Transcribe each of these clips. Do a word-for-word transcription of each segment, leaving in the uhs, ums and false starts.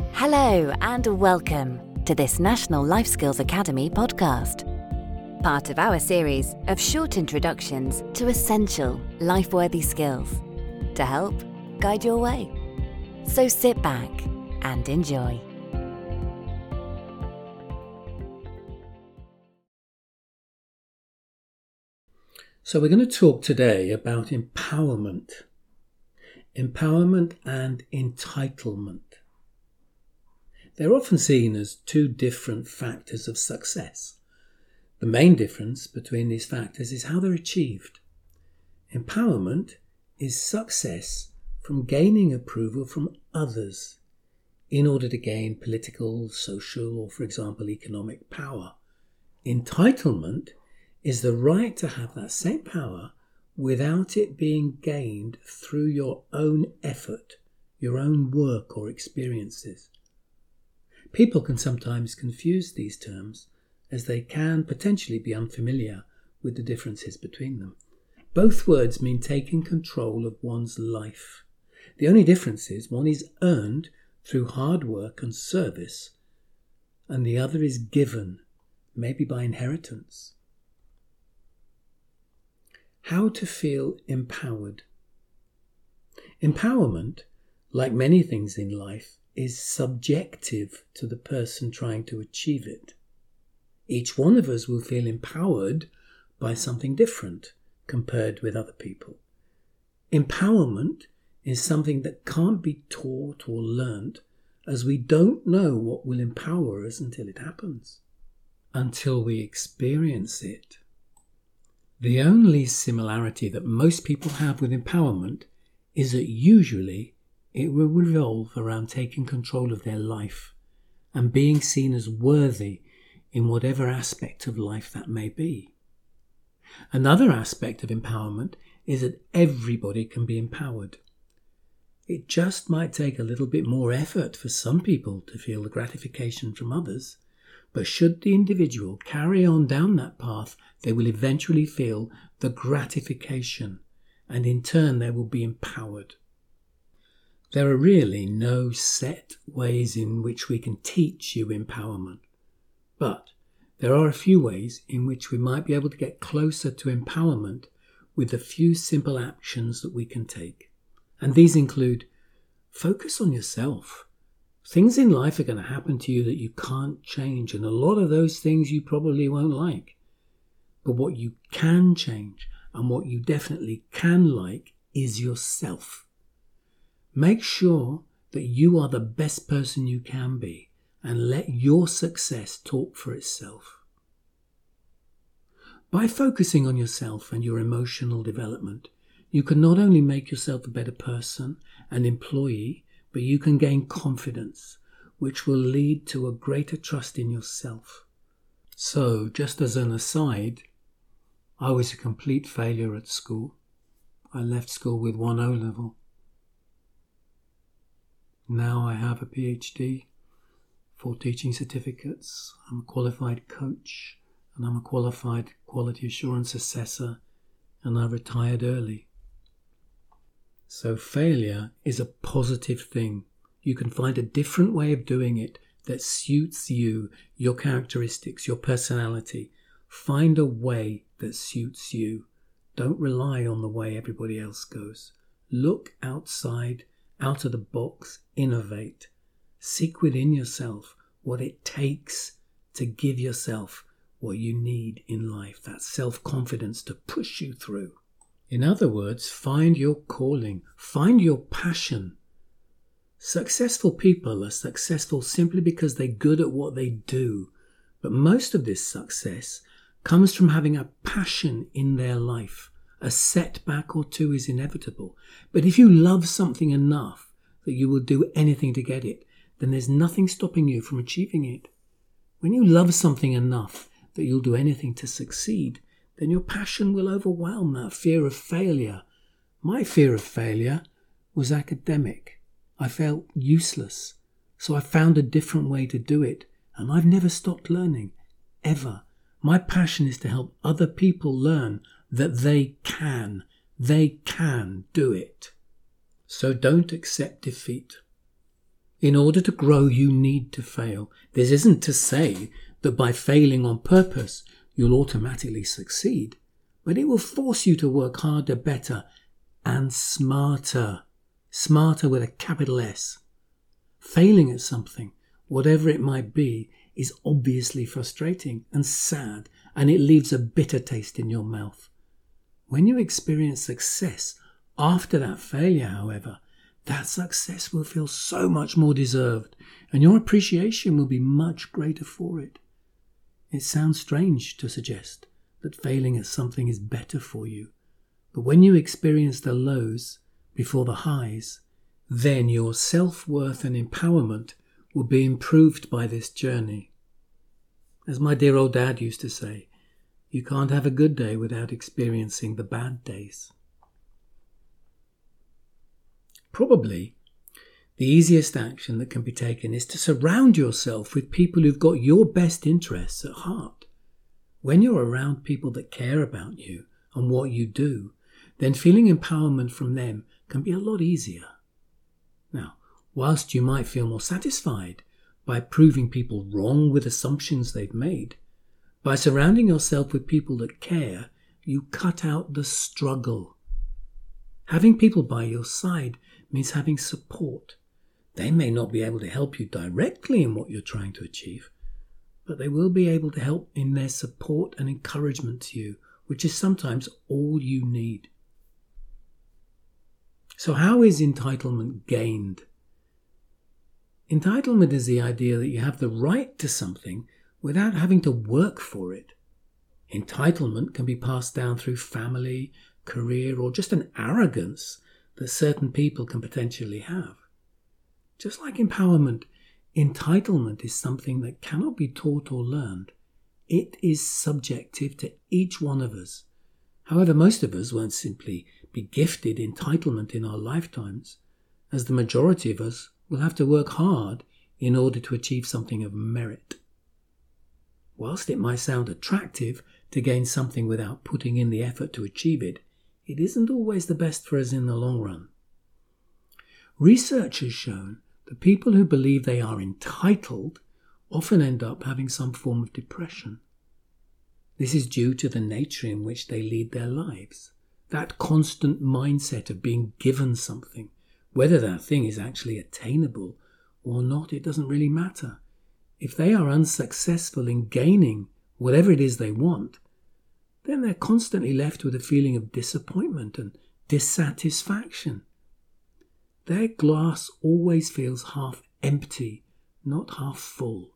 Hello and welcome to this National Life Skills Academy podcast, part of our series of short introductions to essential life-worthy skills to help guide your way. So sit back and enjoy. So we're going to talk today about empowerment. Empowerment and entitlement. They're often seen as two different factors of success. The main difference between these factors is how they're achieved. Empowerment is success from gaining approval from others in order to gain political, social, or, for example, economic power. Entitlement is the right to have that same power without it being gained through your own effort, your own work or experiences. People can sometimes confuse these terms as they can potentially be unfamiliar with the differences between them. Both words mean taking control of one's life. The only difference is one is earned through hard work and service, and the other is given, maybe by inheritance. How to feel empowered. Empowerment, like many things in life, is subjective to the person trying to achieve it. Each one of us will feel empowered by something different compared with other people. Empowerment is something that can't be taught or learnt, as we don't know what will empower us until it happens, until we experience it. The only similarity that most people have with empowerment is that usually it will revolve around taking control of their life and being seen as worthy in whatever aspect of life that may be. Another aspect of empowerment is that everybody can be empowered. It just might take a little bit more effort for some people to feel the gratification from others, but should the individual carry on down that path, they will eventually feel the gratification, and in turn they will be empowered. There are really no set ways in which we can teach you empowerment, but there are a few ways in which we might be able to get closer to empowerment with a few simple actions that we can take. And these include focus on yourself. Things in life are going to happen to you that you can't change, and a lot of those things you probably won't like. But what you can change and what you definitely can like is yourself. Make sure that you are the best person you can be and let your success talk for itself. By focusing on yourself and your emotional development, you can not only make yourself a better person and employee, but you can gain confidence, which will lead to a greater trust in yourself. So, just as an aside, I was a complete failure at school. I left school with one O-level. Now I have a P H D, four teaching certificates, I'm a qualified coach, and I'm a qualified quality assurance assessor, and I retired early. So failure is a positive thing. You can find a different way of doing it that suits you, your characteristics, your personality. Find a way that suits you. Don't rely on the way everybody else goes. Look outside, out of the box, innovate. Seek within yourself what it takes to give yourself what you need in life, that self-confidence to push you through. In other words, find your calling, find your passion. Successful people are successful simply because they're good at what they do, but most of this success comes from having a passion in their life. A setback or two is inevitable, but if you love something enough that you will do anything to get it, then there's nothing stopping you from achieving it. When you love something enough that you'll do anything to succeed, then your passion will overwhelm that fear of failure. My fear of failure was academic. I felt useless, so I found a different way to do it, and I've never stopped learning, ever. My passion is to help other people learn that they can, they can do it. So don't accept defeat. In order to grow, you need to fail. This isn't to say that by failing on purpose, you'll automatically succeed, but it will force you to work harder, better, and smarter. Smarter with a capital S. Failing at something, whatever it might be, is obviously frustrating and sad, and it leaves a bitter taste in your mouth. When you experience success after that failure, however, that success will feel so much more deserved, and your appreciation will be much greater for it. It sounds strange to suggest that failing at something is better for you, but when you experience the lows before the highs, then your self-worth and empowerment will be improved by this journey. As my dear old dad used to say, you can't have a good day without experiencing the bad days. Probably the easiest action that can be taken is to surround yourself with people who've got your best interests at heart. When you're around people that care about you and what you do, then feeling empowerment from them can be a lot easier. Now, whilst you might feel more satisfied by proving people wrong with assumptions they've made, by surrounding yourself with people that care, you cut out the struggle. Having people by your side means having support. They may not be able to help you directly in what you're trying to achieve, but they will be able to help in their support and encouragement to you, which is sometimes all you need. So how is entitlement gained? Entitlement is the idea that you have the right to something without having to work for it. Entitlement can be passed down through family, career, or just an arrogance that certain people can potentially have. Just like empowerment, entitlement is something that cannot be taught or learned. It is subjective to each one of us. However, most of us won't simply be gifted entitlement in our lifetimes, as the majority of us will have to work hard in order to achieve something of merit. Whilst it might sound attractive to gain something without putting in the effort to achieve it, it isn't always the best for us in the long run. Research has shown that people who believe they are entitled often end up having some form of depression. This is due to the nature in which they lead their lives. That constant mindset of being given something, whether that thing is actually attainable or not, it doesn't really matter. If they are unsuccessful in gaining whatever it is they want, then they're constantly left with a feeling of disappointment and dissatisfaction. Their glass always feels half empty, not half full.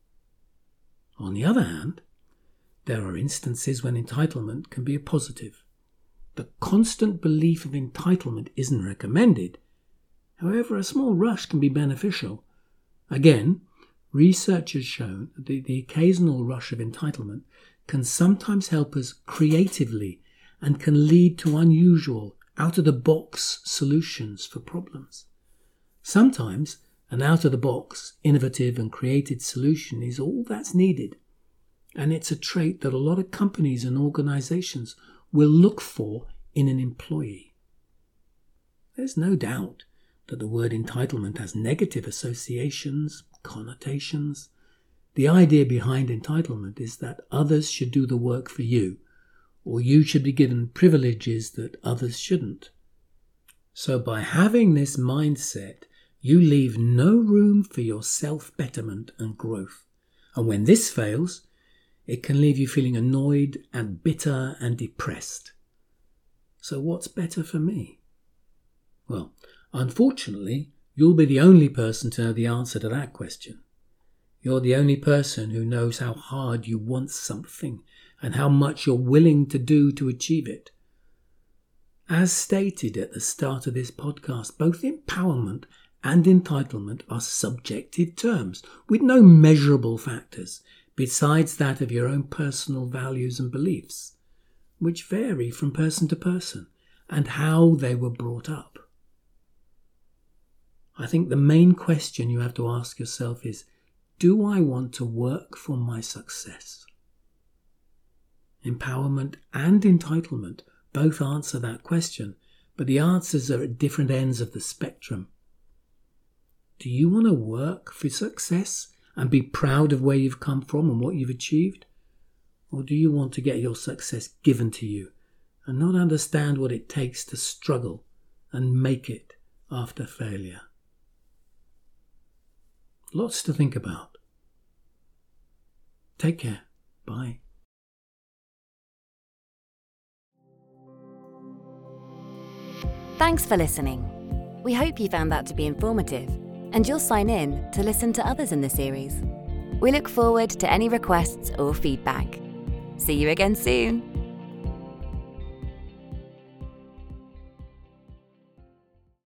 On the other hand, there are instances when entitlement can be a positive. The constant belief of entitlement isn't recommended. However, a small rush can be beneficial. Again, research has shown that the, the occasional rush of entitlement can sometimes help us creatively and can lead to unusual, out-of-the-box solutions for problems. Sometimes an out-of-the-box, innovative and creative solution is all that's needed, and it's a trait that a lot of companies and organizations will look for in an employee. There's no doubt that the word entitlement has negative associations, connotations. The idea behind entitlement is that others should do the work for you, or you should be given privileges that others shouldn't. So by having this mindset, you leave no room for your self-betterment and growth. And when this fails, it can leave you feeling annoyed and bitter and depressed. So what's better for me? Well, unfortunately, you'll be the only person to know the answer to that question. You're the only person who knows how hard you want something and how much you're willing to do to achieve it. As stated at the start of this podcast, both empowerment and entitlement are subjective terms with no measurable factors besides that of your own personal values and beliefs, which vary from person to person and how they were brought up. I think the main question you have to ask yourself is, do I want to work for my success? Empowerment and entitlement both answer that question, but the answers are at different ends of the spectrum. Do you want to work for success and be proud of where you've come from and what you've achieved? Or do you want to get your success given to you and not understand what it takes to struggle and make it after failure? Lots to think about. Take care. Bye. Thanks for listening. We hope you found that to be informative, and you'll sign in to listen to others in the series. We look forward to any requests or feedback. See you again soon.